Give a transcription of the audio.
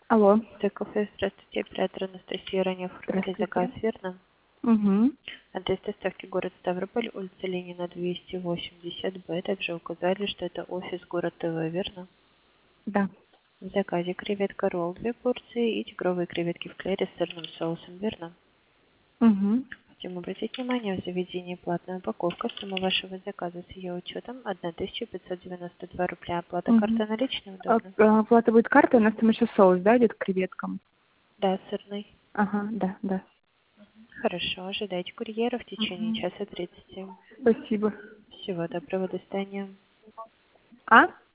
Алло, Кафе, здравствуйте, оператор Анастасия, ранее оформили заказ, здравствуйте. верно? Угу. Адрес доставки город Ставрополь, улица Ленина, 280Б. Также указали, что это офис город ТВ, верно? Да. В заказе креветка ролл 2 порции и тигровые креветки в клере с сырным соусом, верно? Угу. Хотим обратить внимание, в заведении платная упаковка. Сумма вашего заказа с ее учетом 1592 рубля. Оплата Угу. карта наличная удобно? Оплата будет картой, у нас там еще соус, да, идет к креветкам? Да, сырный. Ага, да, да. Хорошо, ожидайте курьера в течение Угу. часа 30. Спасибо. Всего доброго, до свидания. А?